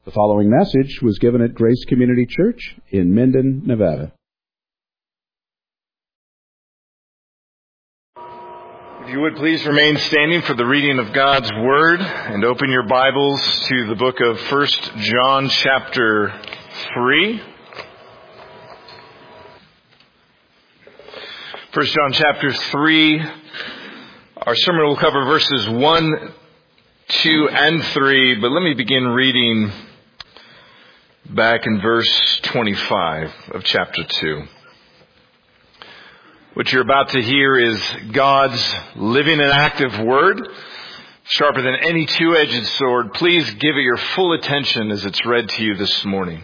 The following message was given at Grace Community Church in Minden, Nevada. If you would please remain standing for the reading of God's Word and open your Bibles to the book of 1 John chapter 3. 1 John chapter 3. Our sermon will cover verses 1, 2, and 3, but let me begin reading back in verse 25 of chapter 2. What you're about to hear is God's living and active word, sharper than any two-edged sword. Please give it your full attention as it's read to you this morning.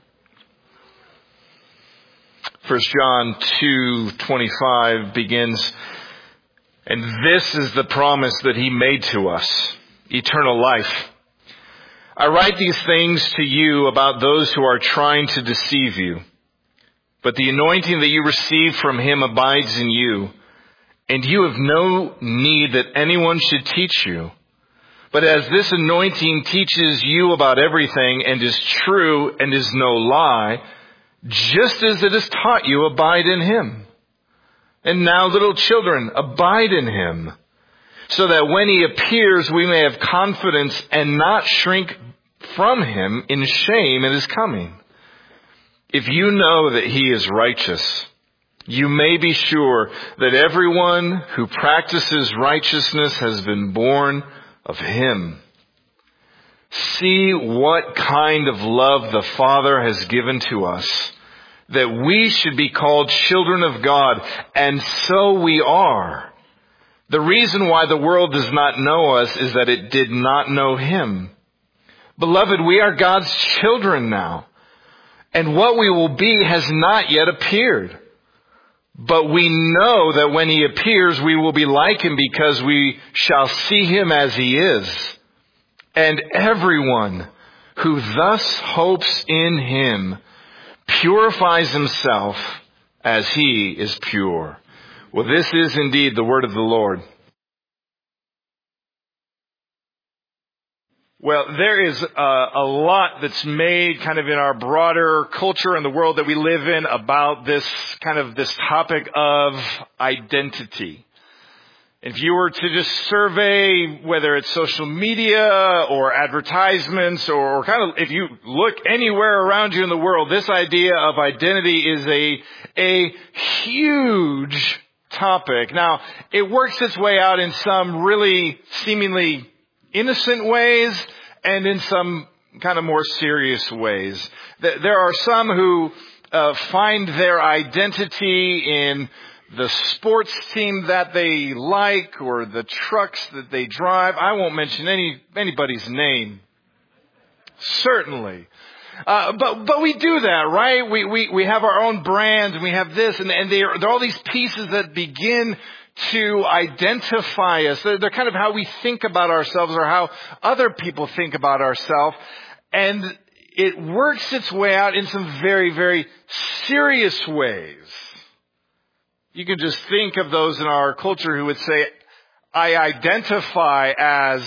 1 John 2:25 begins, "And this is the promise that he made to us, eternal life. I write these things to you about those who are trying to deceive you. But the anointing that you receive from him abides in you, and you have no need that anyone should teach you. But as this anointing teaches you about everything and is true and is no lie, just as it is taught you, abide in him. And now, little children, abide in him, so that when he appears, we may have confidence and not shrink from him in shame at his coming. If you know that he is righteous, you may be sure that everyone who practices righteousness has been born of him. See what kind of love the Father has given to us, that we should be called children of God, and so we are. The reason why the world does not know us is that it did not know him. Beloved, we are God's children now, and what we will be has not yet appeared. But we know that when he appears, we will be like him because we shall see him as he is. And everyone who thus hopes in him purifies himself as he is pure." Well, this is indeed the word of the Lord. Well, there is a lot that's made kind of in our broader culture and the world that we live in about this topic of identity. If you were to just survey, whether it's social media or advertisements or if you look anywhere around you in the world, this idea of identity is a huge topic. Now, it works its way out in some really seemingly innocent ways and in some kind of more serious ways. There are some who find their identity in the sports team that they like or the trucks that they drive. I won't mention anybody's name. Certainly. But we do that, right? We have our own brands and we have this and there are all these pieces that begin to identify us. They're kind of how we think about ourselves or how other people think about ourselves. And it works its way out in some very, very serious ways. You can just think of those in our culture who would say, I identify as...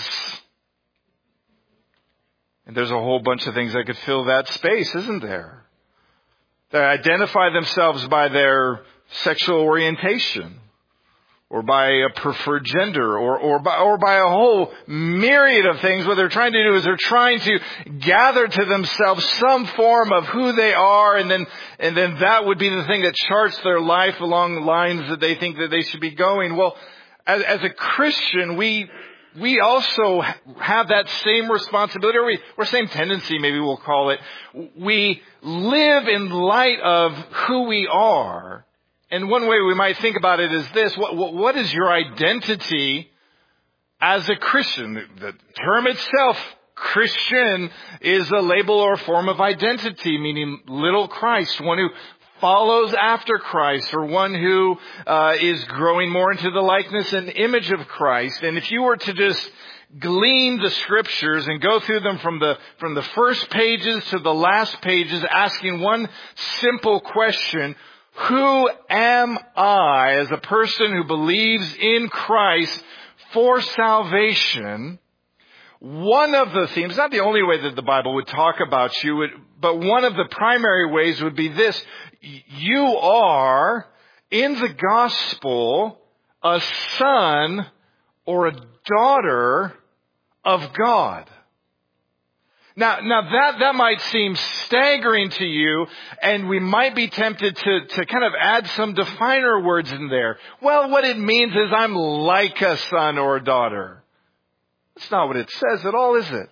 And there's a whole bunch of things that could fill that space, isn't there? They identify themselves by their sexual orientation, or by a preferred gender, or by a whole myriad of things. What they're trying to do is they're trying to gather to themselves some form of who they are, and then that would be the thing that charts their life along the lines that they think that they should be going. Well, as a Christian, we also have that same responsibility, or same tendency, maybe we'll call it. We live in light of who we are. And one way we might think about it is this: what is your identity as a Christian? The term itself, Christian, is a label or form of identity, meaning little Christ, one who follows after Christ, or one who is growing more into the likeness and image of Christ. And if you were to just glean the scriptures and go through them from the first pages to the last pages, asking one simple question: who am I as a person who believes in Christ for salvation? one of the themes, not the only way that the Bible would talk about you, but one of the primary ways would be this. You are, in the gospel, a son or a daughter of God. Now that might seem staggering to you, and we might be tempted to kind of add some definer words in there. Well, what it means is I'm like a son or a daughter. That's not what it says at all, is it?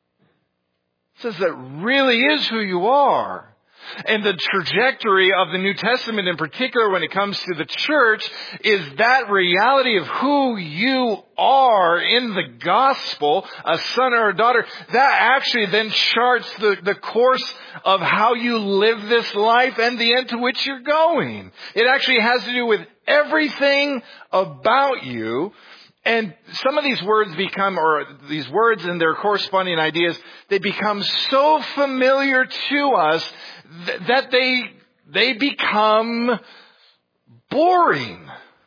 It says that really is who you are. And the trajectory of the New Testament in particular when it comes to the church is that reality of who you are in the gospel, a son or a daughter, that actually then charts the course of how you live this life and the end to which you're going. It actually has to do with everything about you. And some of these words these words and their corresponding ideas, they become so familiar to us that they become boring.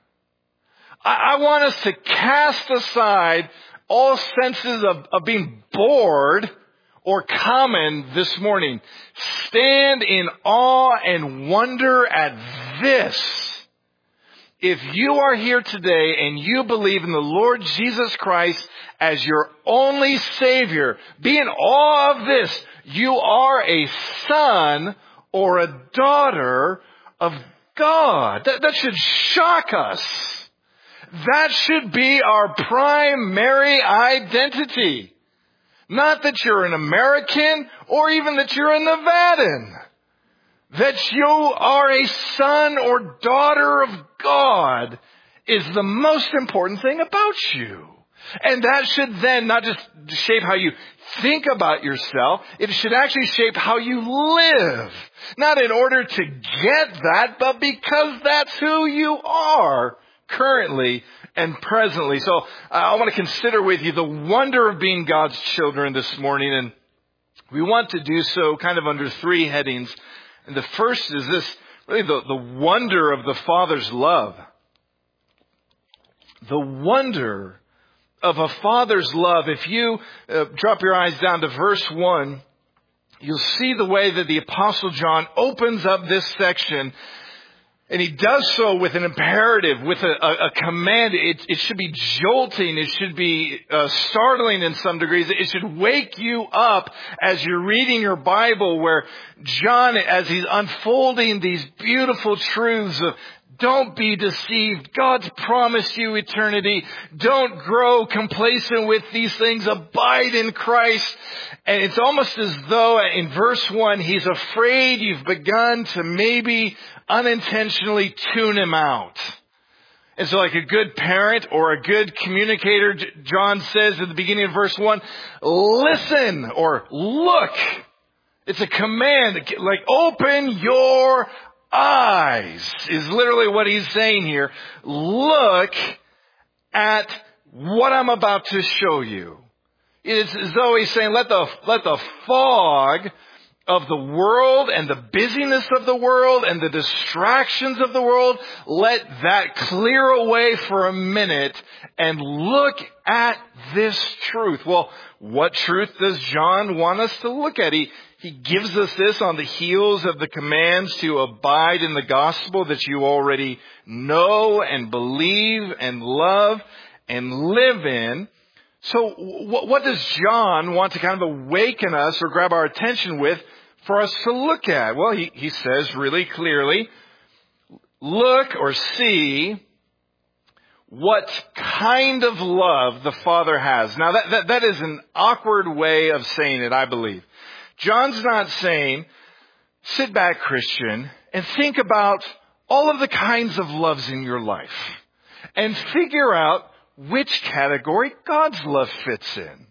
I want us to cast aside all senses of being bored or common this morning. Stand in awe and wonder at this. If you are here today and you believe in the Lord Jesus Christ as your only Savior, be in awe of this. You are a son or a daughter of God. That should shock us. That should be our primary identity. Not that you're an American or even that you're a Nevadan. That you are a son or daughter of God is the most important thing about you. And that should then not just shape how you think about yourself, it should actually shape how you live. Not in order to get that, but because that's who you are currently and presently. So I want to consider with you the wonder of being God's children this morning. And we want to do so kind of under three headings. And the first is this, really the wonder of the Father's love. The wonder of a Father's love. If you drop your eyes down to verse 1, you'll see the way that the Apostle John opens up this section. And he does so with an imperative, with a command. It should be jolting. It should be startling in some degrees. It should wake you up as you're reading your Bible, where John, as he's unfolding these beautiful truths of don't be deceived. God's promised you eternity. Don't grow complacent with these things. Abide in Christ. And it's almost as though in verse 1, he's afraid you've begun to maybe unintentionally tune him out. And so like a good parent or a good communicator, John says at the beginning of verse 1, listen or look. It's a command, like open your eyes is literally what he's saying here. Look at what I'm about to show you. It's as though he's saying, let the fog of the world and the busyness of the world and the distractions of the world, let that clear away for a minute and look at this truth. Well, what truth does John want us to look at? He gives us this on the heels of the commands to abide in the gospel that you already know and believe and love and live in. So what does John want to kind of awaken us or grab our attention with for us to look at? Well, he says really clearly, look or see what kind of love the Father has. Now that is an awkward way of saying it, I believe. John's not saying, sit back, Christian, and think about all of the kinds of loves in your life and figure out which category God's love fits in.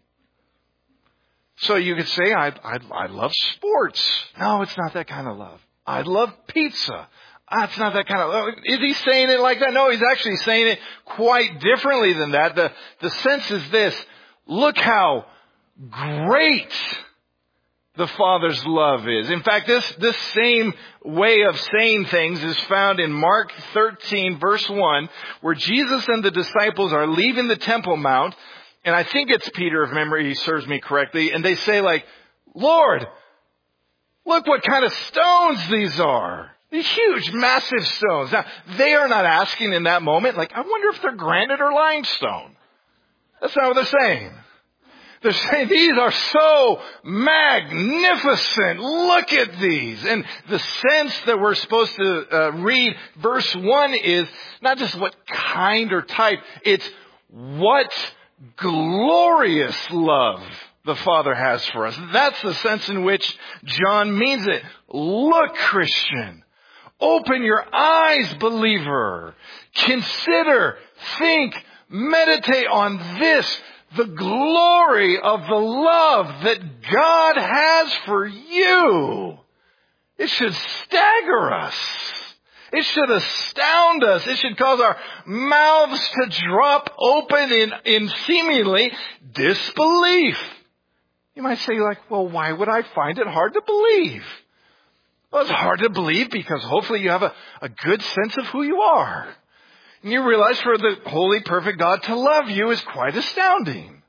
So you could say, I love sports. No, it's not that kind of love. I love pizza. It's not that kind of love. Is he saying it like that? No, he's actually saying it quite differently than that. The sense is this. Look how great the Father's love is. In fact, this same way of saying things is found in Mark 13, verse 1, where Jesus and the disciples are leaving the Temple Mount, And I think it's Peter, if memory serves me correctly. And they say like, Lord, look what kind of stones these are. These huge, massive stones. Now, they are not asking in that moment, like, I wonder if they're granite or limestone. That's not what they're saying. They're saying these are so magnificent. Look at these. And the sense that we're supposed to read verse 1 is not just what kind or type. It's what glorious love the Father has for us. That's the sense in which John means it. Look, Christian. Open your eyes, believer. Consider, think, meditate on this. The glory of the love that God has for you. It should stagger us. It should astound us. It should cause our mouths to drop open in seemingly disbelief. You might say like, well, why would I find it hard to believe? Well, it's hard to believe because hopefully you have a good sense of who you are. And you realize for the holy, perfect God to love you is quite astounding.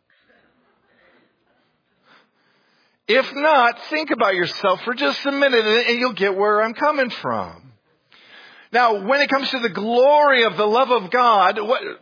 If not, think about yourself for just a minute and you'll get where I'm coming from. Now, when it comes to the glory of the love of God,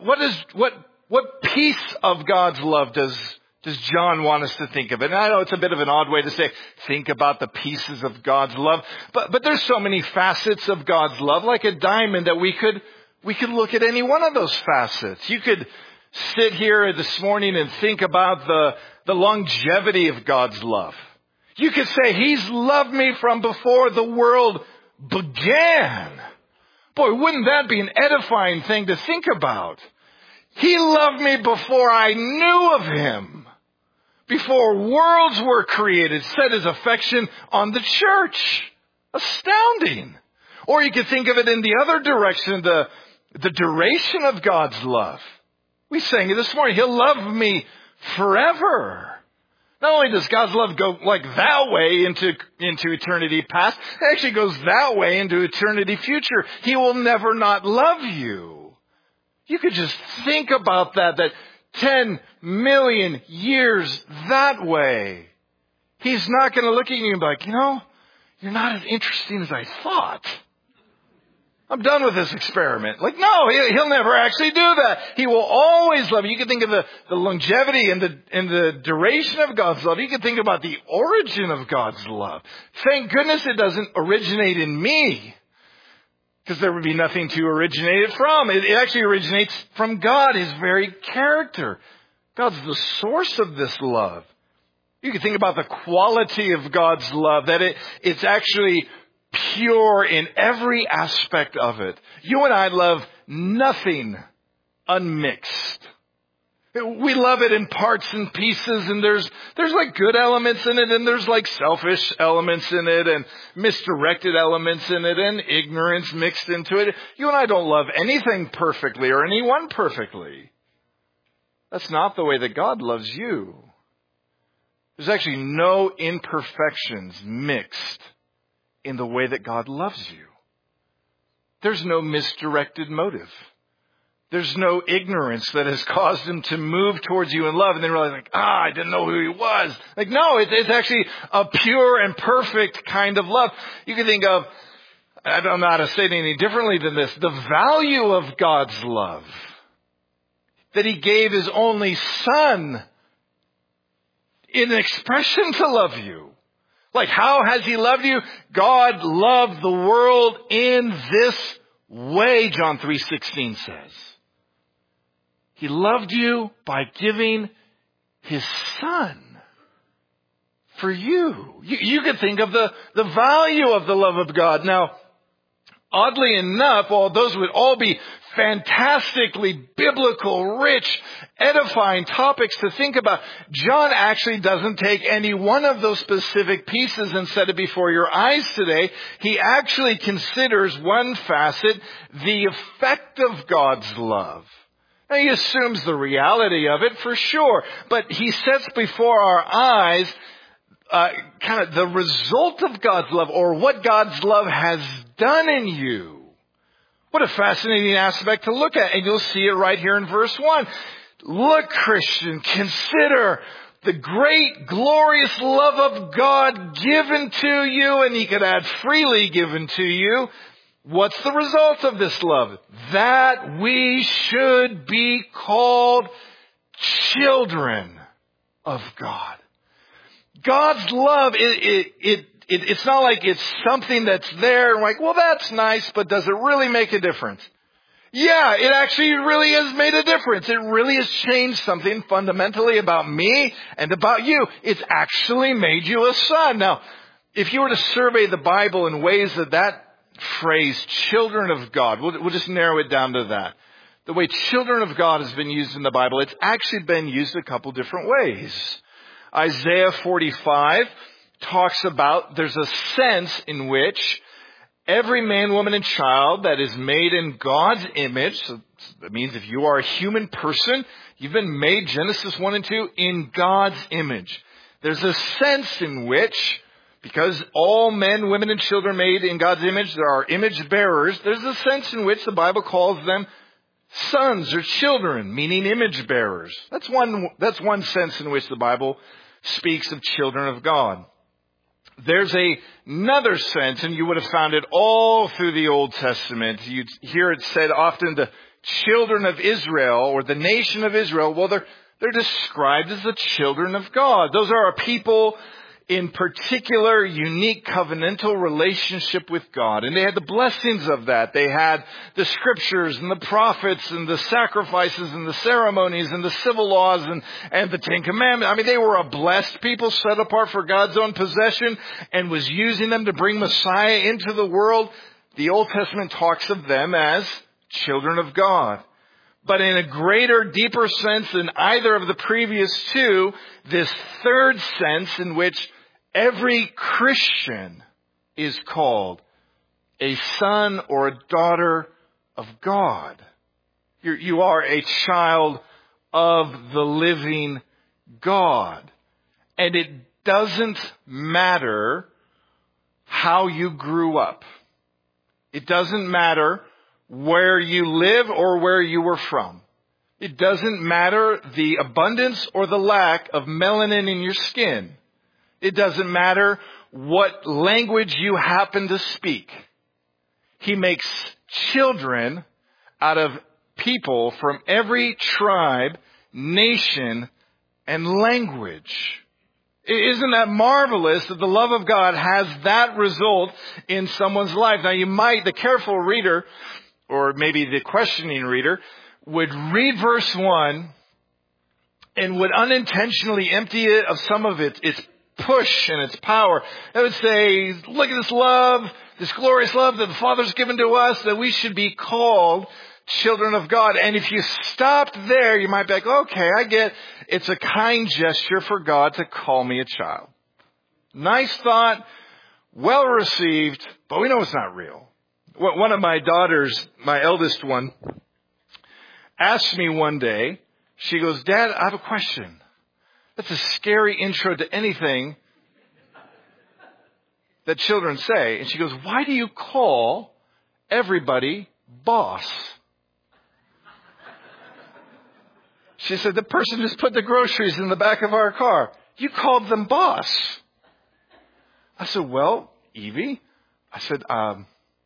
what piece of God's love does John want us to think of it? And I know it's a bit of an odd way to say, think about the pieces of God's love. But there's so many facets of God's love, like a diamond, that we could look at any one of those facets. You could sit here this morning and think about the longevity of God's love. You could say, He's loved me from before the world began. Boy, wouldn't that be an edifying thing to think about? He loved me before I knew of Him. Before worlds were created, set His affection on the church. Astounding. Or you could think of it in the other direction, the duration of God's love. We sang it this morning. He'll love me forever. Not only does God's love go like that way into eternity past, it actually goes that way into eternity future. He will never not love you. You could just think about that 10 million years that way. He's not going to look at you and be like, you're not as interesting as I thought. I'm done with this experiment. Like, no, he'll never actually do that. He will always love you. You can think of the longevity and the duration of God's love. You can think about the origin of God's love. Thank goodness it doesn't originate in me, because there would be nothing to originate it from. It actually originates from God, His very character. God's the source of this love. You can think about the quality of God's love, that it's actually pure in every aspect of it. You and I love nothing unmixed. We love it in parts and pieces, and there's like good elements in it, and there's like selfish elements in it, and misdirected elements in it, and ignorance mixed into it. You and I don't love anything perfectly or anyone perfectly. That's not the way that God loves you. There's actually no imperfections mixed in the way that God loves you. There's no misdirected motive. There's no ignorance that has caused Him to move towards you in love and then realize, like, I didn't know who He was. Like, no, it's actually a pure and perfect kind of love. You can think of, I don't know how to say it any differently than this, the value of God's love. That He gave His only Son in expression to love you. Like, how has He loved you? God loved the world in this way, John 3:16 says. He loved you by giving His Son for you. You could think of the value of the love of God. Now, oddly enough, while those would all be fantastically biblical, rich, edifying topics to think about, John actually doesn't take any one of those specific pieces and set it before your eyes today. He actually considers one facet, the effect of God's love. Now, he assumes the reality of it for sure, but he sets before our eyes kind of the result of God's love, or what God's love has done in you. What a fascinating aspect to look at. And you'll see it right here in verse 1. Look, Christian, consider the great, glorious love of God given to you, and he could add freely given to you. What's the result of this love? That we should be called children of God. God's love, it's not like it's something that's there and like, well, that's nice, but does it really make a difference? Yeah, it actually really has made a difference. It really has changed something fundamentally about me and about you. It's actually made you a son. Now, if you were to survey the Bible in ways that phrase, children of God, we'll just narrow it down to that. The way children of God has been used in the Bible, it's actually been used a couple different ways. Isaiah 45 talks about there's a sense in which every man, woman, and child that is made in God's image, so that means if you are a human person, you've been made, Genesis 1 and 2, in God's image. There's a sense in which, because all men, women, and children made in God's image, there are image bearers, there's a sense in which the Bible calls them sons or children, meaning image bearers. That's one sense in which the Bible speaks of children of God. There's another sense, and you would have found it all through the Old Testament. You'd hear it said often the children of Israel or the nation of Israel. Well, they're described as the children of God. Those are a people in particular unique covenantal relationship with God. And they had the blessings of that. They had the scriptures and the prophets and the sacrifices and the ceremonies and the civil laws and the Ten Commandments. I mean, they were a blessed people set apart for God's own possession and was using them to bring Messiah into the world. The Old Testament talks of them as children of God. But in a greater, deeper sense than either of the previous two, this third sense in which every Christian is called a son or a daughter of God. You are a child of the living God. And it doesn't matter how you grew up. It doesn't matter where you live or where you were from. It doesn't matter the abundance or the lack of melanin in your skin. It doesn't matter what language you happen to speak. He makes children out of people from every tribe, nation, and language. Isn't that marvelous that the love of God has that result in someone's life? Now the careful reader, or maybe the questioning reader, would read verse 1 and would unintentionally empty it of some of its push and its power. It would say, look at this love, this glorious love that the Father's given to us, that we should be called children of God. And if you stopped there, you might be like, okay, I get it's a kind gesture for God to call me a child. Nice thought, well received, but we know it's not real. One of my daughters, my eldest one, asked me one day, she goes, Dad, I have a question. That's a scary intro to anything that children say. And she goes, why do you call everybody boss? She said, the person just put the groceries in the back of our car. You called them boss. I said, well, Evie, I said, I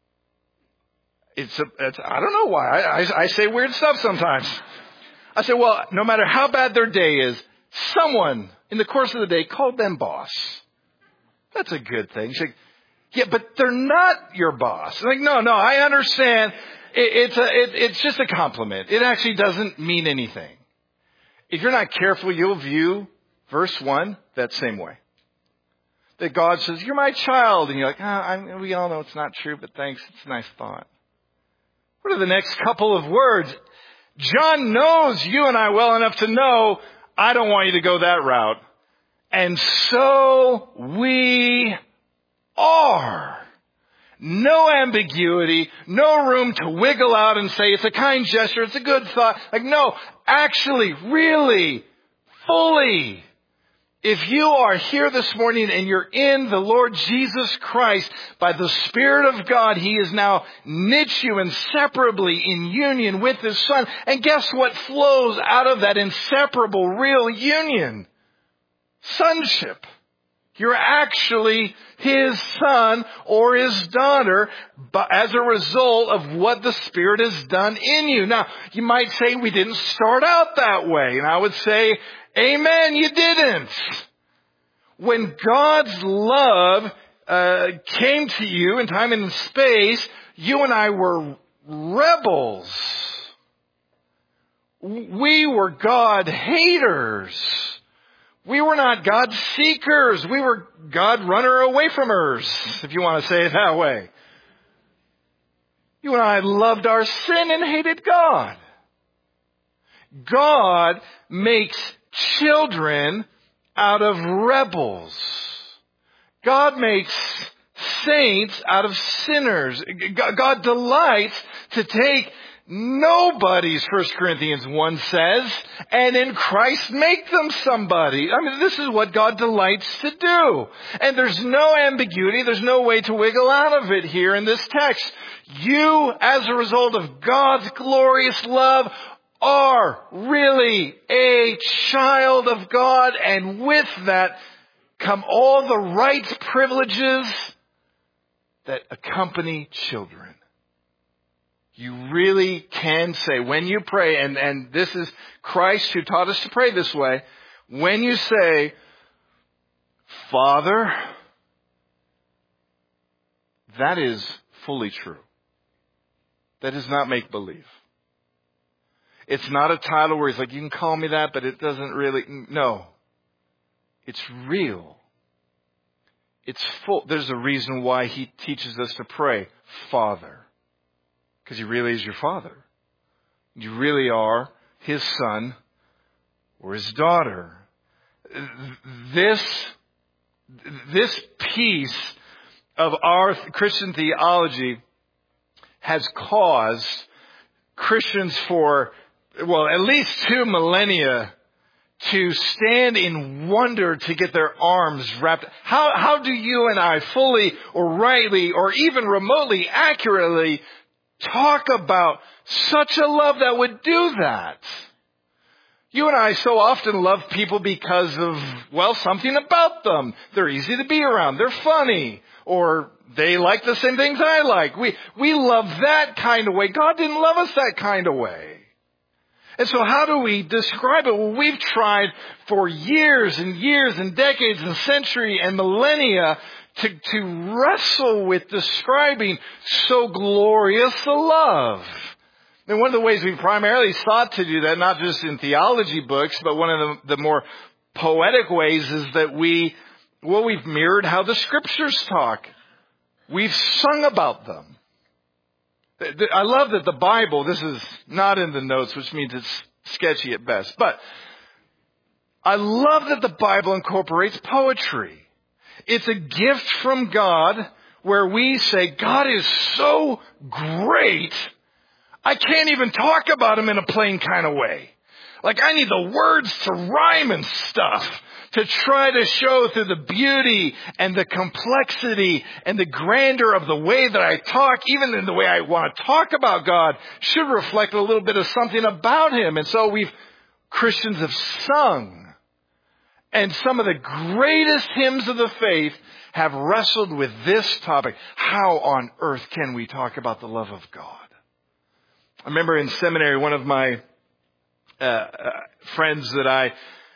don't know why. I say weird stuff sometimes. I said, well, no matter how bad their day is, someone in the course of the day called them boss. That's a good thing. She's like, yeah, but they're not your boss. I'm like, no, I understand. It's just a compliment. It actually doesn't mean anything. If you're not careful, you'll view verse 1 that same way. That God says, you're my child. And you're like, we all know it's not true, but thanks. It's a nice thought. What are the next couple of words? John knows you and I well enough to know I don't want you to go that route. And so we are. No ambiguity, no room to wiggle out and say it's a kind gesture, it's a good thought. Like, no, actually, really, fully, If you are here this morning and you're in the Lord Jesus Christ, by the Spirit of God, He has now knit you inseparably in union with His Son. And guess what flows out of that inseparable, real union? Sonship. You're actually His son or His daughter as a result of what the Spirit has done in you. Now, you might say we didn't start out that way. And I would say, amen, you didn't. When God's love came to you in time and in space, you and I were rebels. We were God haters. We were not God seekers. We were God runner away fromers, if you want to say it that way. You and I loved our sin and hated God. God makes children out of rebels. God makes saints out of sinners. God delights to take nobodies, 1 Corinthians 1 says, and in Christ make them somebody. I mean, this is what God delights to do. And there's no ambiguity, there's no way to wiggle out of it here in this text. You, as a result of God's glorious love, are really a child of God, and with that come all the rights, privileges that accompany children. You really can say, when you pray, and this is Christ who taught us to pray this way, when you say, Father, that is fully true. That is not make-believe. It's not a title where he's like, you can call me that, but it doesn't really, no. It's real. It's full. There's a reason why he teaches us to pray, Father. Because He really is your Father. You really are His son or His daughter. This piece of our Christian theology has caused Christians for, well, at least 2 millennia to stand in wonder to get their arms wrapped. How do you and I fully or rightly or even remotely accurately talk about such a love that would do that? You and I so often love people because of, well, something about them. They're easy to be around. They're funny. Or they like the same things I like. We love that kind of way. God didn't love us that kind of way. And so how do we describe it? Well, we've tried for years and years and decades and century and millennia to wrestle with describing so glorious a love. And one of the ways we primarily sought to do that, not just in theology books, but one of the more poetic ways is that we've mirrored how the Scriptures talk. We've sung about them. I love that the Bible, this is not in the notes, which means it's sketchy at best, but I love that the Bible incorporates poetry. It's a gift from God where we say, God is so great, I can't even talk about Him in a plain kind of way. Like, I need the words to rhyme and stuff to try to show through the beauty and the complexity and the grandeur of the way that I talk, even in the way I want to talk about God, should reflect a little bit of something about Him. And so Christians have sung. And some of the greatest hymns of the faith have wrestled with this topic. How on earth can we talk about the love of God? I remember in seminary, one of my friends that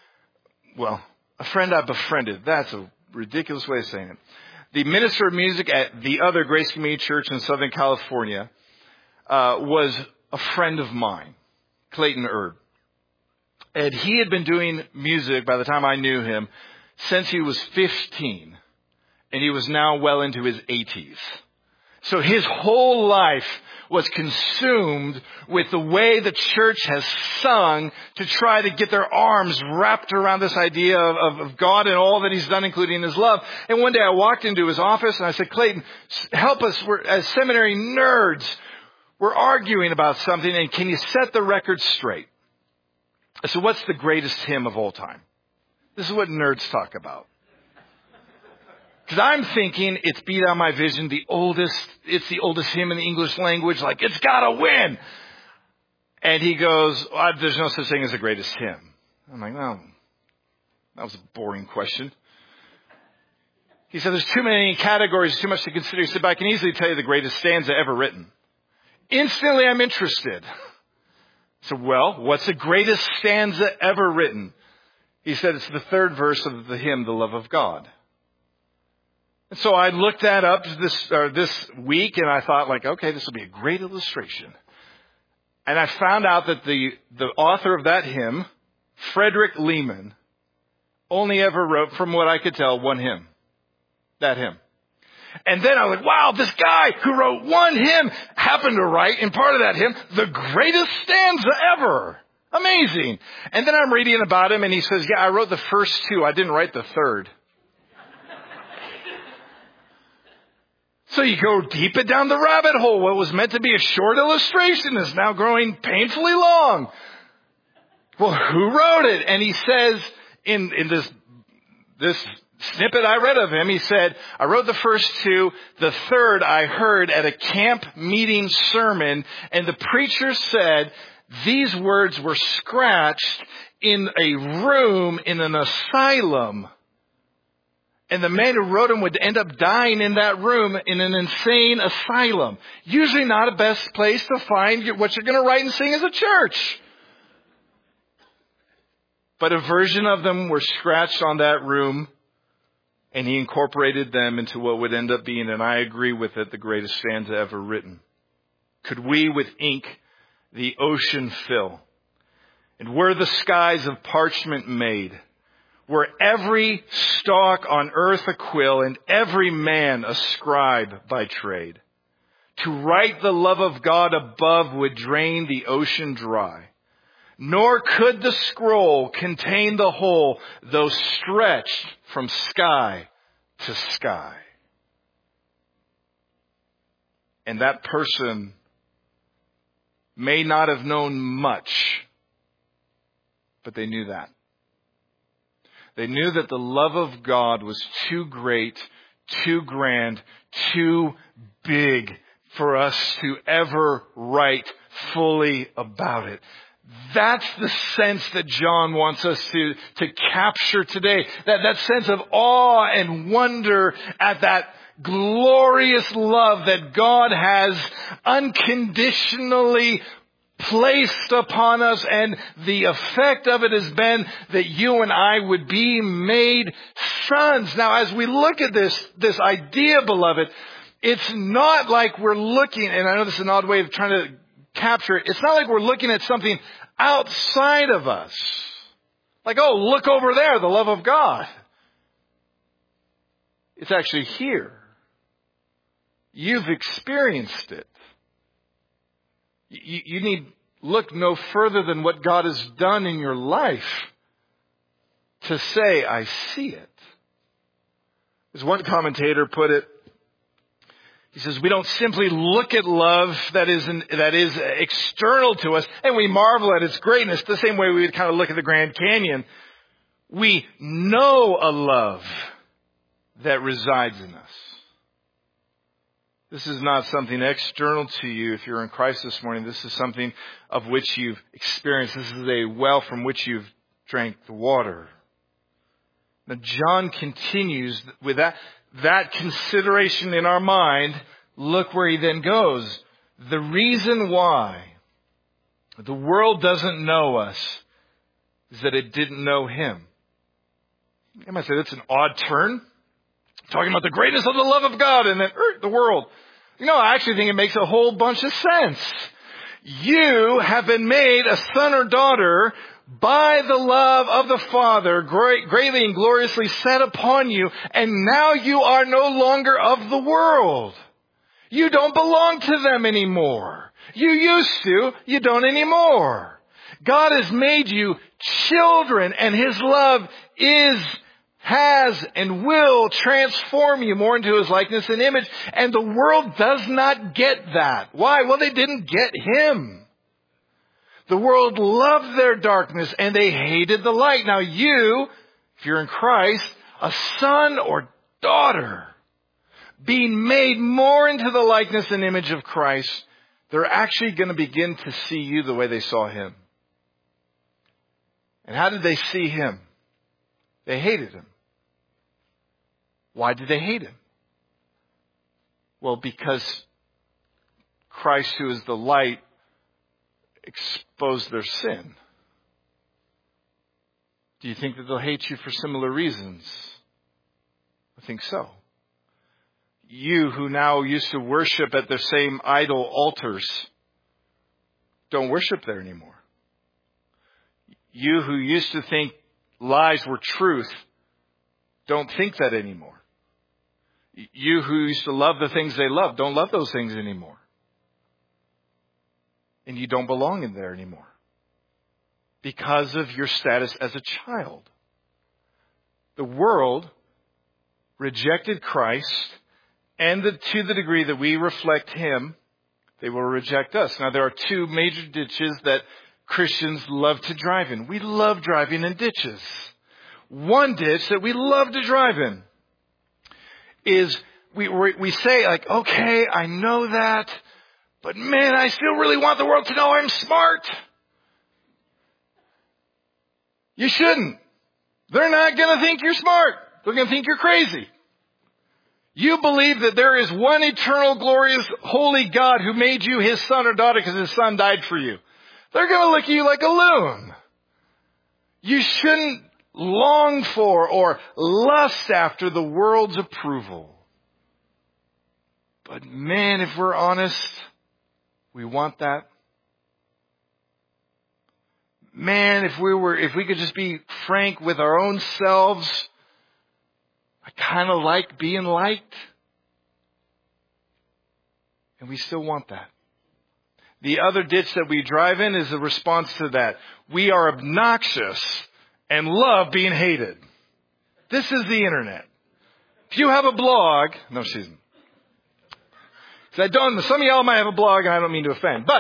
a friend I befriended. That's a ridiculous way of saying it. The minister of music at the other Grace Community Church in Southern California was a friend of mine, Clayton Erb. And he had been doing music by the time I knew him since he was 15. And he was now well into his 80s. So his whole life was consumed with the way the church has sung to try to get their arms wrapped around this idea of God and all that He's done, including His love. And one day I walked into his office and I said, Clayton, help us. We're, as seminary nerds, we're arguing about something, and can you set the record straight? I said, what's the greatest hymn of all time? This is what nerds talk about. Because I'm thinking it's Beat Out My Vision, it's the oldest hymn in the English language, like it's gotta win. And he goes, there's no such thing as the greatest hymn. I'm like, no, that was a boring question. He said, there's too many categories, too much to consider. He said, but I can easily tell you the greatest stanza ever written. Instantly, I'm interested. So, well, what's the greatest stanza ever written? He said, it's the third verse of the hymn, The Love of God. And so I looked that up this week, and I thought, like, okay, this will be a great illustration. And I found out that the author of that hymn, Frederick Lehman, only ever wrote, from what I could tell, one hymn. That hymn. And then I went, wow, this guy who wrote one hymn happened to write, in part of that hymn, the greatest stanza ever. Amazing. And then I'm reading about him, and he says, yeah, I wrote the first two. I didn't write the third. So you go deep down the rabbit hole. What was meant to be a short illustration is now growing painfully long. Well, who wrote it? And he says in this snippet I read of him, he said, I wrote the first two. The third I heard at a camp meeting sermon, and the preacher said these words were scratched in a room in an asylum. And the man who wrote them would end up dying in that room in an insane asylum. Usually not a best place to find what you're going to write and sing as a church. But a version of them were scratched on that room, and he incorporated them into what would end up being, and I agree with it, the greatest stanza ever written. Could we with ink the ocean fill, and were the skies of parchment made, were every stalk on earth a quill, and every man a scribe by trade, to write the love of God above would drain the ocean dry. Nor could the scroll contain the whole, though stretched from sky to sky. And that person may not have known much, but they knew that. They knew that the love of God was too great, too grand, too big for us to ever write fully about it. That's the sense that John wants us to capture today. That sense of awe and wonder at that glorious love that God has unconditionally placed upon us, and the effect of it has been that you and I would be made sons. Now, as we look at this idea, beloved, it's not like we're looking, and I know this is an odd way of trying to capture it, it's not like we're looking at something outside of us. Like, oh, look over there, the love of God. It's actually here. You've experienced it. You need look no further than what God has done in your life to say, I see it. As one commentator put it, he says, we don't simply look at love that is external to us and we marvel at its greatness the same way we would kind of look at the Grand Canyon. We know a love that resides in us. This is not something external to you if you're in Christ this morning. This is something of which you've experienced. This is a well from which you've drank the water. Now, John continues with that consideration in our mind. Look where he then goes. The reason why the world doesn't know us is that it didn't know him. You might say that's an odd turn. Talking about the greatness of the love of God and then the world. I actually think it makes a whole bunch of sense. You have been made a son or daughter by the love of the Father, greatly and gloriously set upon you, and now you are no longer of the world. You don't belong to them anymore. You used to, you don't anymore. God has made you children, and his love has and will transform you more into his likeness and image. And the world does not get that. Why? Well, they didn't get him. The world loved their darkness and they hated the light. Now you if you're in Christ, a son or daughter, being made more into the likeness and image of Christ, they're actually going to begin to see you the way they saw him. And how did they see him? They hated him. Why did they hate him? Well, because Christ, who is the light, exposed their sin. Do you think that they'll hate you for similar reasons? I think so. You who now used to worship at the same idol altars, don't worship there anymore. You who used to think lies were truth, don't think that anymore. You who used to love the things they love, don't love those things anymore. And you don't belong in there anymore because of your status as a child. The world rejected Christ, and to the degree that we reflect him, they will reject us. Now, there are two major ditches that Christians love to drive in. We love driving in ditches. One ditch that we love to drive in is we say, like, okay, I know that, but man, I still really want the world to know I'm smart. You shouldn't. They're not going to think you're smart. They're going to think you're crazy. You believe that there is one eternal, glorious, holy God who made you his son or daughter because his son died for you. They're going to look at you like a loon. You shouldn't long for or lust after the world's approval. But man, if we're honest, we want that. Man, if we could just be frank with our own selves, I kind of like being liked. And we still want that. The other ditch that we drive in is a response to that. We are obnoxious and love being hated. This is the internet. If you have a blog, no, she isn't. Some of y'all might have a blog, and I don't mean to offend, but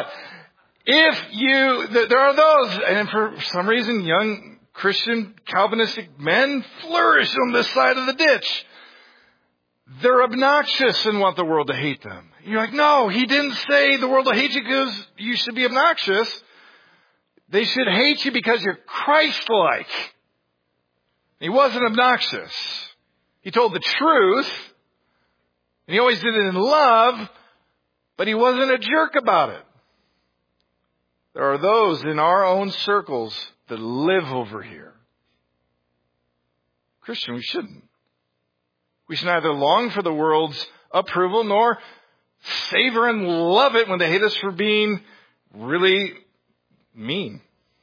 there are those, and for some reason, young Christian Calvinistic men flourish on this side of the ditch. They're obnoxious and want the world to hate them. You're like, no, he didn't say the world will hate you because you should be obnoxious. They should hate you because you're Christ-like. He wasn't obnoxious. He told the truth, and he always did it in love, but he wasn't a jerk about it. There are those in our own circles that live over here. Christian, we shouldn't. We should neither long for the world's approval nor savor and love it when they hate us for being really mean.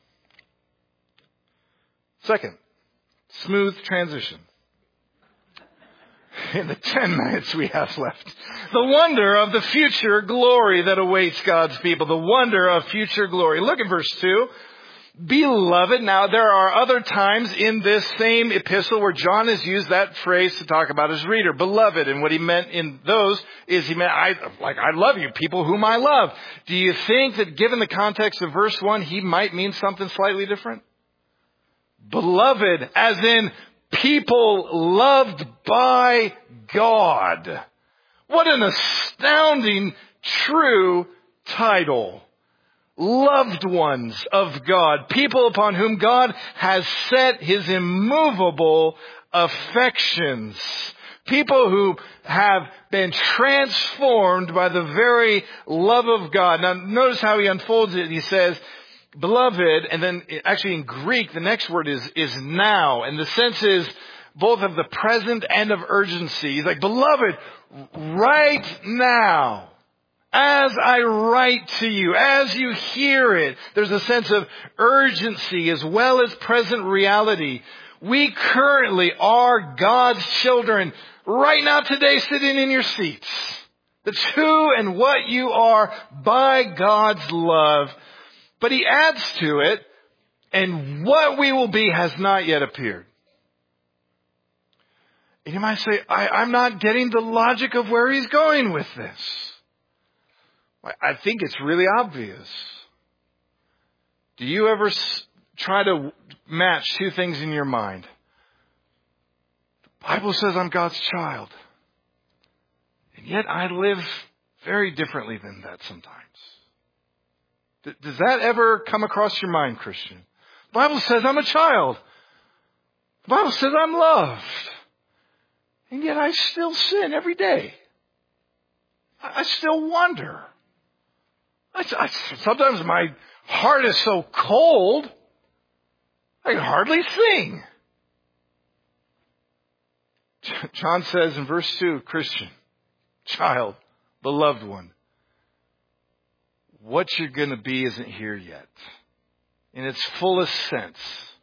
Second, smooth transition. In the 10 minutes we have left. The wonder of the future glory that awaits God's people. The wonder of future glory. Look at verse 2. Beloved. Now, there are other times in this same epistle where John has used that phrase to talk about his reader. Beloved. And what he meant in those is he meant, I love you, people whom I love. Do you think that given the context of verse 1, he might mean something slightly different? Beloved, as in people loved by God. What an astounding, true title. Loved ones of God. People upon whom God has set his immovable affections. People who have been transformed by the very love of God. Now notice how he unfolds it. He says, beloved, and then actually in Greek, the next word is now. And the sense is both of the present and of urgency. He's like, beloved, right now, as I write to you, as you hear it, there's a sense of urgency as well as present reality. We currently are God's children right now today sitting in your seats. That's who and what you are by God's love. But he adds to it, and what we will be has not yet appeared. And you might say, I'm not getting the logic of where he's going with this. I think it's really obvious. Do you ever try to match two things in your mind? Bible says I'm God's child. And yet I live very differently than that sometimes. Does that ever come across your mind, Christian? The Bible says I'm a child. The Bible says I'm loved. And yet I still sin every day. I still wonder. Sometimes my heart is so cold, I can hardly sing. John says in verse 2, Christian, child, beloved one, what you're going to be isn't here yet. In its fullest sense.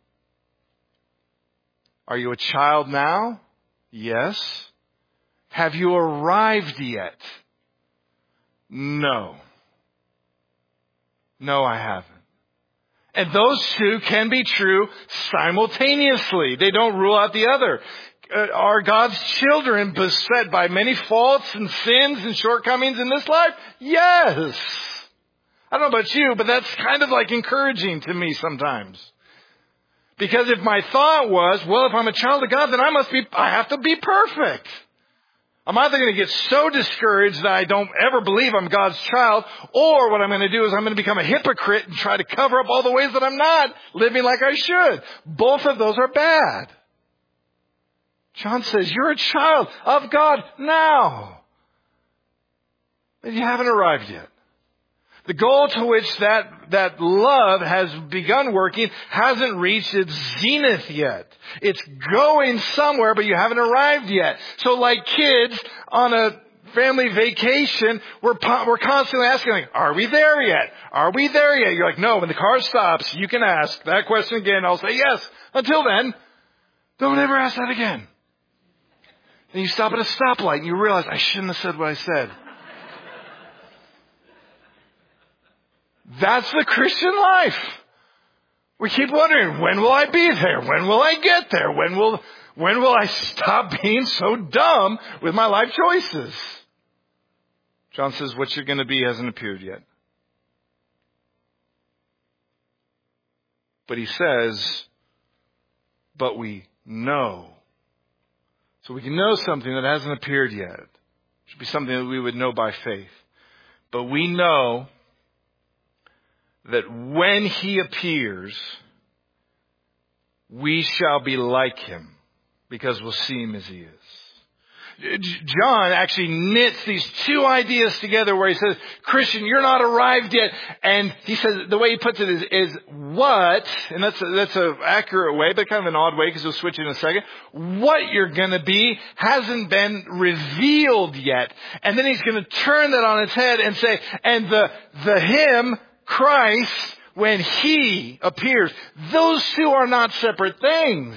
Are you a child now? Yes. Have you arrived yet? No. No, I haven't. And those two can be true simultaneously. They don't rule out the other. Are God's children beset by many faults and sins and shortcomings in this life? Yes. I don't know about you, but that's kind of like encouraging to me sometimes. Because if my thought was, well, if I'm a child of God, then I have to be perfect. I'm either going to get so discouraged that I don't ever believe I'm God's child, or what I'm going to do is I'm going to become a hypocrite and try to cover up all the ways that I'm not living like I should. Both of those are bad. John says, you're a child of God now. But you haven't arrived yet. The goal to which that love has begun working hasn't reached its zenith yet. It's going somewhere, but you haven't arrived yet. So like kids on a family vacation, we're constantly asking, like, are we there yet? Are we there yet? You're like, no, when the car stops, you can ask that question again. I'll say yes. Until then, don't ever ask that again. And you stop at a stoplight and you realize, I shouldn't have said what I said. That's the Christian life. We keep wondering, when will I be there? When will I get there? When will I stop being so dumb with my life choices? John says, what you're going to be hasn't appeared yet. But he says, but we know. So we can know something that hasn't appeared yet. It should be something that we would know by faith. But we know that when he appears, we shall be like him, because we'll see him as he is. John actually knits these two ideas together where he says, Christian, you're not arrived yet. And he says, the way he puts it is what, and that's an accurate way, but kind of an odd way because we'll switch in a second. What you're going to be hasn't been revealed yet. And then he's going to turn that on its head and say, and the him, Christ, when he appears, those two are not separate things.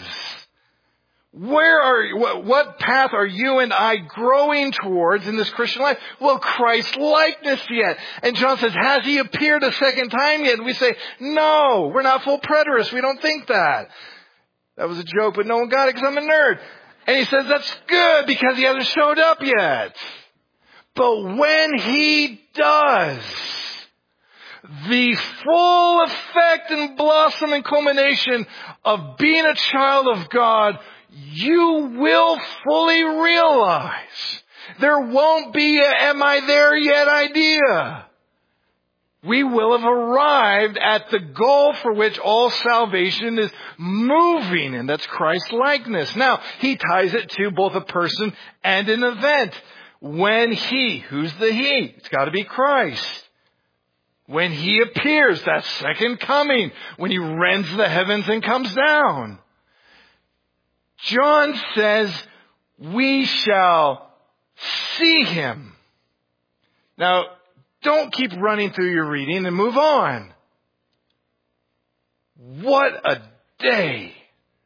What path are you and I growing towards in this Christian life? Well, Christ likeness yet. And John says, has he appeared a second time yet? And we say, no, we're not full preterists. We don't think that. That was a joke, but no one got it because I'm a nerd. And he says, that's good because he hasn't showed up yet. But when he does, the full effect and blossom and culmination of being a child of God, you will fully realize there won't be a am I there yet idea. We will have arrived at the goal for which all salvation is moving, and that's Christ likeness. Now, he ties it to both a person and an event. When he, who's the he? It's got to be Christ. When he appears, that second coming, when he rends the heavens and comes down. John says, we shall see him. Now, don't keep running through your reading and move on. What a day.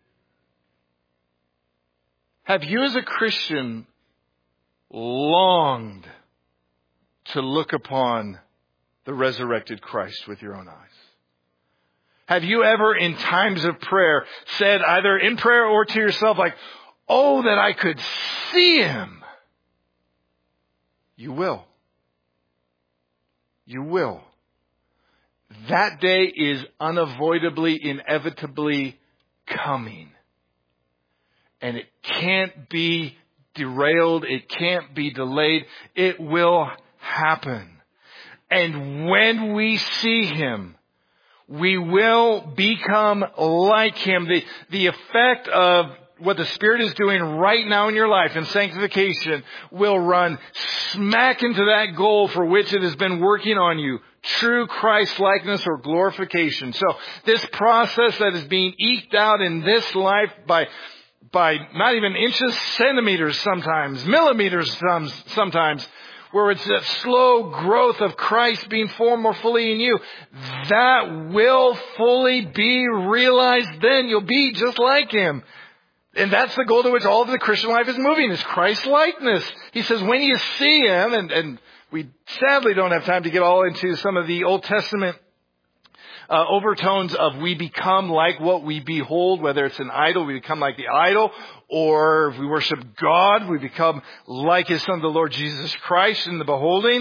Have you as a Christian longed to look upon the resurrected Christ with your own eyes? Have you ever in times of prayer said either in prayer or to yourself like, oh, that I could see him? You will. You will. That day is unavoidably, inevitably coming. And it can't be derailed. It can't be delayed. It will happen. And when we see Him, we will become like Him. The effect of what the Spirit is doing right now in your life in sanctification will run smack into that goal for which it has been working on you. True Christ-likeness or glorification. So this process that is being eked out in this life by not even inches, centimeters sometimes, millimeters sometimes, where it's that slow growth of Christ being formed more fully in you, that will fully be realized then. You'll be just like Him. And that's the goal to which all of the Christian life is moving, is Christ-likeness. He says when you see Him, and we sadly don't have time to get all into some of the Old Testament overtones of we become like what we behold, whether it's an idol, we become like the idol, or if we worship God, we become like His Son, the Lord Jesus Christ, in the beholding.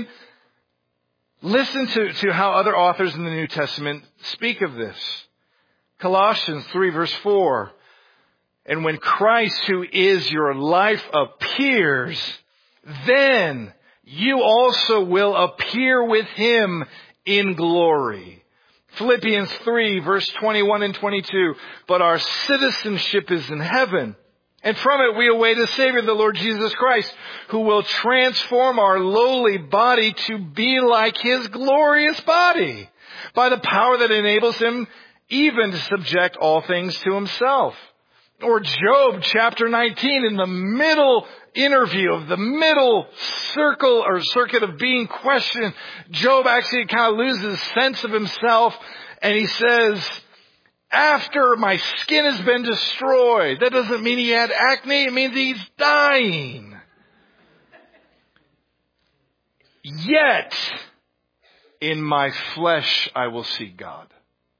Listen to how other authors in the New Testament speak of this. Colossians 3 verse 4. And when Christ, who is your life, appears, then you also will appear with Him in glory. Philippians 3 verse 21 and 22. But our citizenship is in heaven, and from it we await a Savior, the Lord Jesus Christ, who will transform our lowly body to be like His glorious body, by the power that enables Him even to subject all things to Himself. Or Job chapter 19, in the middle interview of the middle circle or circuit of being questioned, Job actually kind of loses sense of himself, and he says, after my skin has been destroyed. That doesn't mean he had acne, it means he's dying. Yet, in my flesh I will see God.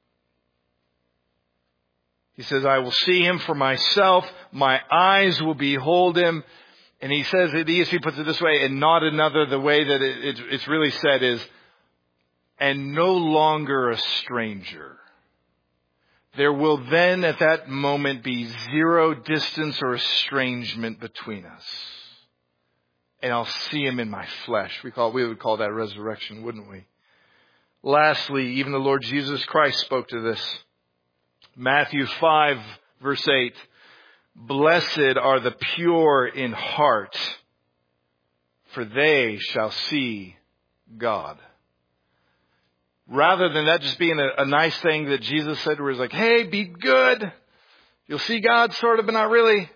He says, I will see Him for myself. My eyes will behold Him. And he says, the ESV puts it this way, and not another. The way that it's really said is, and no longer a stranger. There will then at that moment be zero distance or estrangement between us. And I'll see Him in my flesh. We would call that resurrection, wouldn't we? Lastly, even the Lord Jesus Christ spoke to this. Matthew 5 verse 8, blessed are the pure in heart, for they shall see God. Rather than that just being a nice thing that Jesus said where He's like, hey, be good. You'll see God sort of, but not really.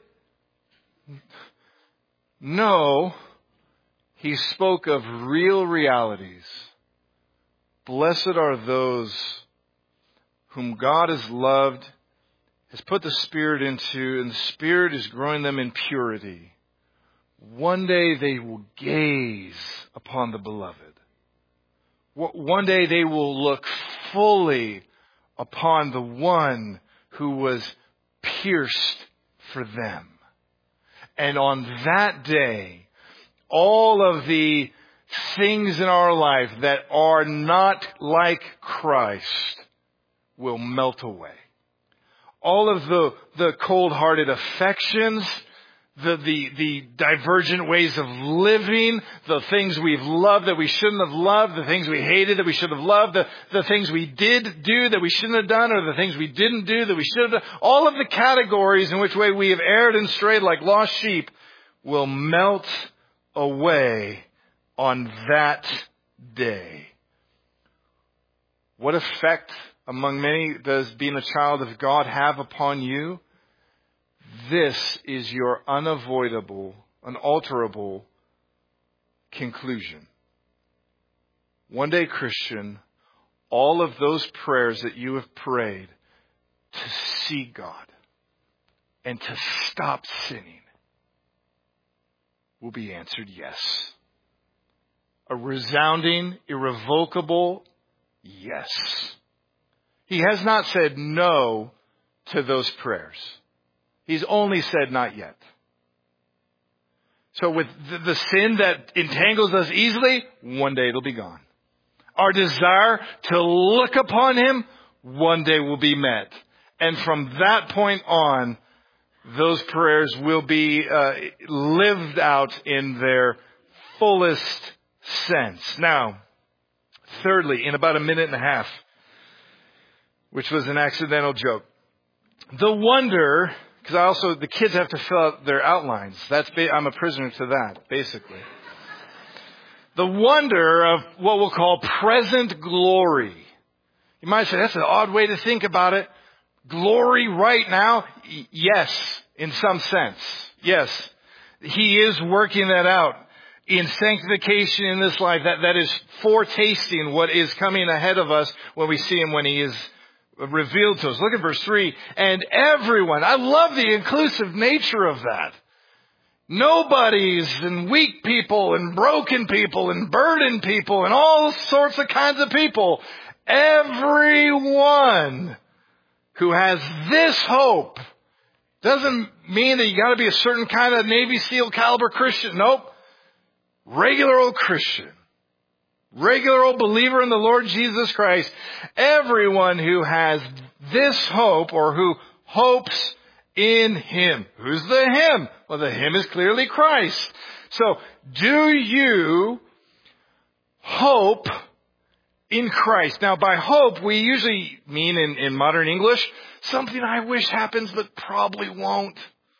No, He spoke of real realities. Blessed are those whom God has loved, has put the Spirit into, and the Spirit is growing them in purity. One day they will gaze upon the Beloved. One day they will look fully upon the one who was pierced for them. And on that day, all of the things in our life that are not like Christ will melt away. All of the cold-hearted affections, the divergent ways of living, the things we've loved that we shouldn't have loved, the things we hated that we should have loved, the things we did do that we shouldn't have done, or the things we didn't do that we should have done. All of the categories in which way we have erred and strayed like lost sheep will melt away on that day. What effect among many does being a child of God have upon you? This is your unavoidable, unalterable conclusion. One day, Christian, all of those prayers that you have prayed to see God and to stop sinning will be answered yes. A resounding, irrevocable yes. He has not said no to those prayers. He's only said not yet. So with the sin that entangles us easily, one day it'll be gone. Our desire to look upon Him, one day will be met. And from that point on, those prayers will be lived out in their fullest sense. Now, thirdly, in about a minute and a half, which was an accidental joke, the wonder, because the kids have to fill out their outlines. I'm a prisoner to that, basically. The wonder of what we'll call present glory. You might say, that's an odd way to think about it. Glory right now? Yes, in some sense. Yes. He is working that out in sanctification in this life. That is foretasting what is coming ahead of us when we see Him, when He is revealed to us. Look at verse 3. And everyone, I love the inclusive nature of that. Nobodies and weak people and broken people and burdened people and all sorts of kinds of people. Everyone who has this hope. Doesn't mean that you got to be a certain kind of Navy SEAL caliber Christian. Nope. Regular old Christian. Regular old believer in the Lord Jesus Christ. Everyone who has this hope, or who hopes in Him. Who's the Him? Well, the Him is clearly Christ. So, do you hope in Christ? Now, by hope, we usually mean in modern English, something I wish happens but probably won't.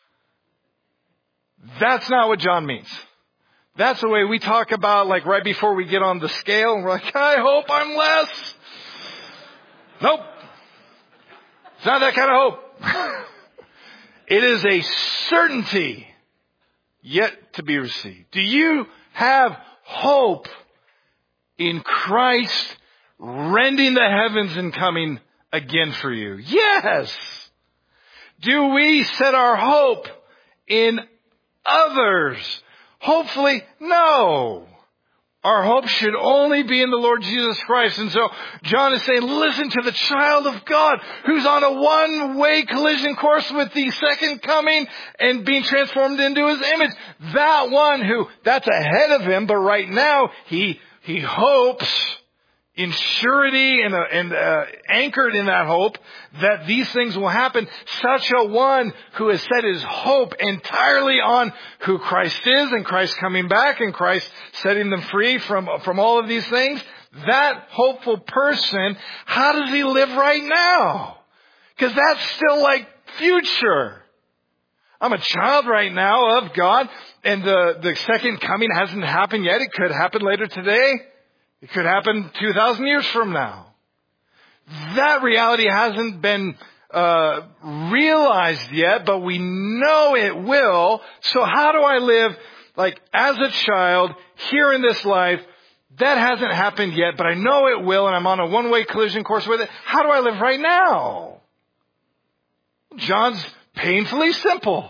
That's not what John means. That's the way we talk about, like right before we get on the scale, and we're like, I hope I'm less. Nope. It's not that kind of hope. It is a certainty yet to be received. Do you have hope in Christ rending the heavens and coming again for you? Yes. Do we set our hope in others? Hopefully, no. Our hope should only be in the Lord Jesus Christ. And so John is saying, listen to the child of God who's on a one-way collision course with the second coming and being transformed into His image. That one that's ahead of him, but right now he hopes in surety and anchored in that hope that these things will happen. Such a one who has set his hope entirely on who Christ is and Christ coming back and Christ setting them free from all of these things. That hopeful person, how does he live right now? Because that's still like future. I'm a child right now of God, and the second coming hasn't happened yet. It could happen later today. It could happen 2,000 years from now. That reality hasn't been realized yet, but we know it will. So how do I live like as a child here in this life? That hasn't happened yet, but I know it will, and I'm on a one-way collision course with it. How do I live right now? John's painfully simple.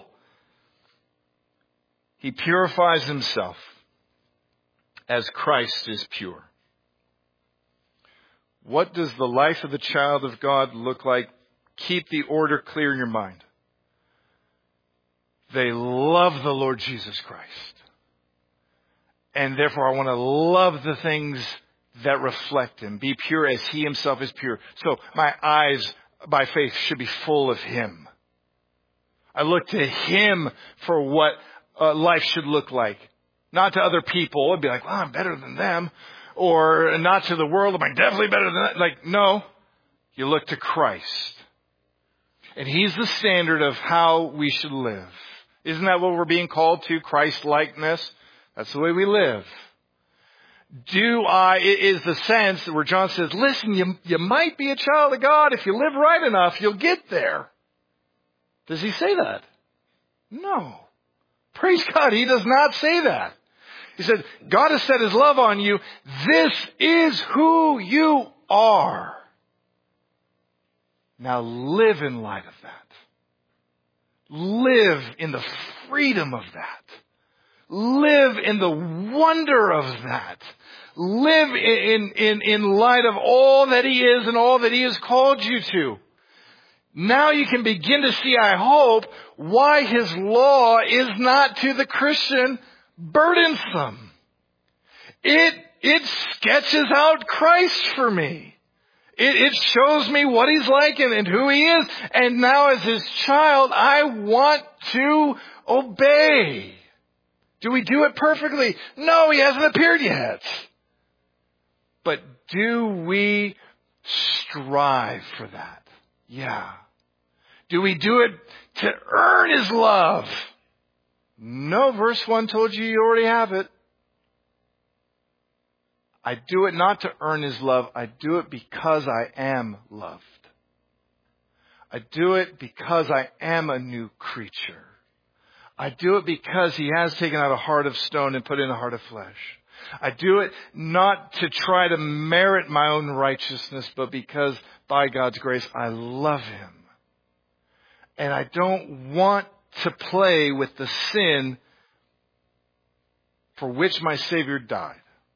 He purifies himself as Christ is pure. What does the life of the child of God look like? Keep the order clear in your mind. They love the Lord Jesus Christ. And therefore I want to love the things that reflect Him. Be pure as He Himself is pure. So my eyes by faith should be full of Him. I look to Him for what life should look like. Not to other people and be like, well, I'm better than them. Or not to the world, am I definitely better than that? Like, no. You look to Christ. And He's the standard of how we should live. Isn't that what we're being called to? Christ-likeness? That's the way we live. Is the sense where John says, listen, you might be a child of God. If you live right enough, you'll get there. Does he say that? No. Praise God, he does not say that. He said, God has set His love on you. This is who you are. Now live in light of that. Live in the freedom of that. Live in the wonder of that. Live in light of all that He is and all that He has called you to. Now you can begin to see, I hope, why His law is not to the Christian burdensome. It sketches out Christ for me. It shows me what He's like and who He is. And now as His child, I want to obey. Do we do it perfectly? No, He hasn't appeared yet. But do we strive for that? Yeah. Do we do it to earn His love? No, verse 1 told you already have it. I do it not to earn His love. I do it because I am loved. I do it because I am a new creature. I do it because He has taken out a heart of stone and put in a heart of flesh. I do it not to try to merit my own righteousness, but because by God's grace I love Him. And I don't want to play with the sin for which my Savior died.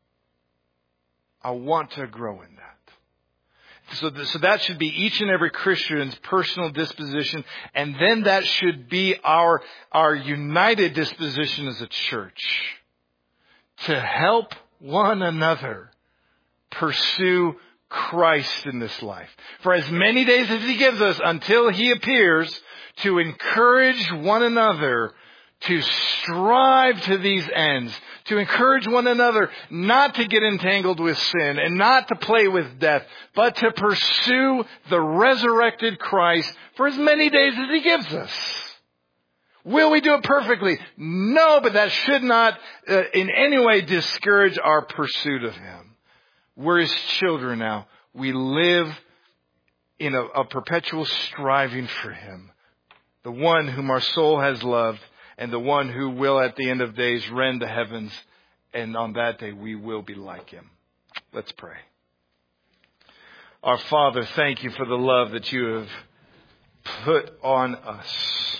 I want to grow in that. So that should be each and every Christian's personal disposition. And then that should be our united disposition as a church. To help one another pursue Christ in this life. For as many days as He gives us until He appears, to encourage one another to strive to these ends, to encourage one another not to get entangled with sin and not to play with death, but to pursue the resurrected Christ for as many days as He gives us. Will we do it perfectly? No, but that should not in any way discourage our pursuit of Him. We're His children now. We live in a perpetual striving for Him, the one whom our soul has loved, and the one who will at the end of days rend the heavens, and on that day we will be like Him. Let's pray. Our Father, thank You for the love that You have put on us.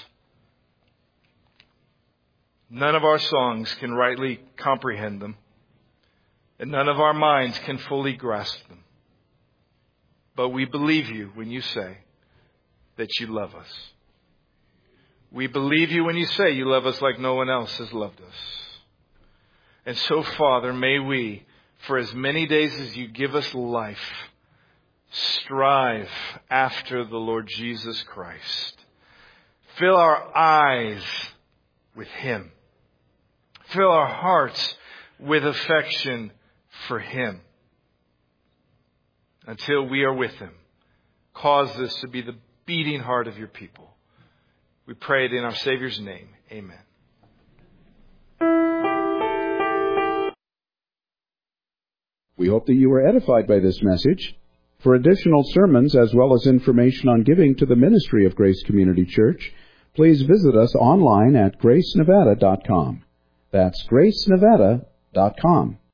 None of our songs can rightly comprehend them, and none of our minds can fully grasp them. But we believe You when You say that You love us. We believe You when You say You love us like no one else has loved us. And so, Father, may we, for as many days as You give us life, strive after the Lord Jesus Christ. Fill our eyes with Him. Fill our hearts with affection for Him. Until we are with Him. Cause this to be the beating heart of Your people. We pray it in our Savior's name. Amen. We hope that you were edified by this message. For additional sermons as well as information on giving to the ministry of Grace Community Church, please visit us online at gracenevada.com. That's gracenevada.com.